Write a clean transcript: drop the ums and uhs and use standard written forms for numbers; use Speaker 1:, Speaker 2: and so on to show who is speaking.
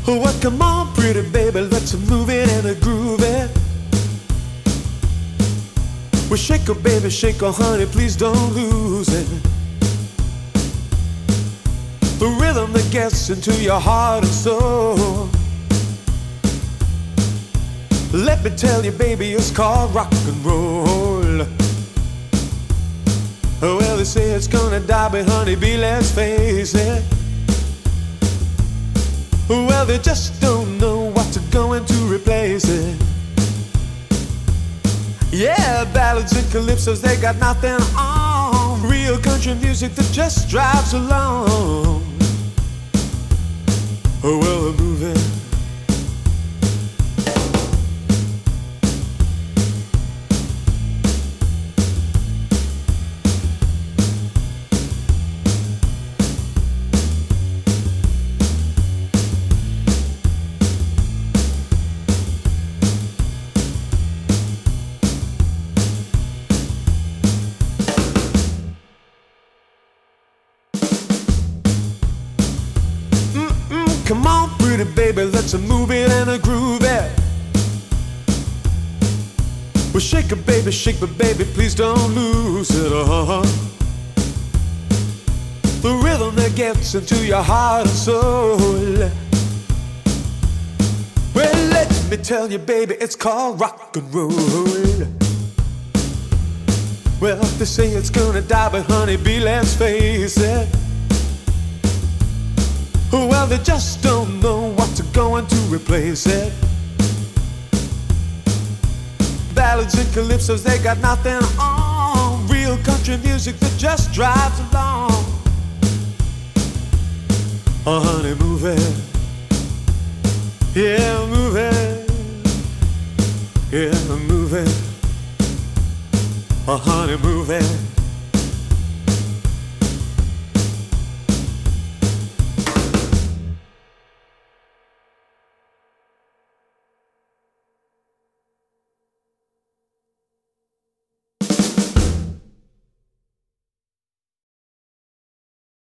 Speaker 1: Well, come on, pretty baby, let's move it and groove it. Well, shake her, baby, shake her, honey, please don't lose it. The rhythm that gets into your heart and soul. Let me tell you, baby, it's called rock and roll. Well, they say it's gonna die, but honey, be let's face it. Well, they just don't know what's going to replace it. Yeah, ballads and calypsos, they got nothing on. Real country music that just drives along. Well, we're moving. Come on, pretty baby, let's move it and groove it. Well, shake it, baby, shake it, baby, please don't lose it. The rhythm that gets into your heart and soul. Well, let me tell you, baby, it's called rock and roll. Well, they say it's gonna die, but honey, bee, let's face it. Well, they just don't know what's going to replace it. Ballads and calypsos, they got nothing on. Real country music that just drives along. Oh, honey, move it. Yeah, move it. Yeah, move it. Oh, honey, move it.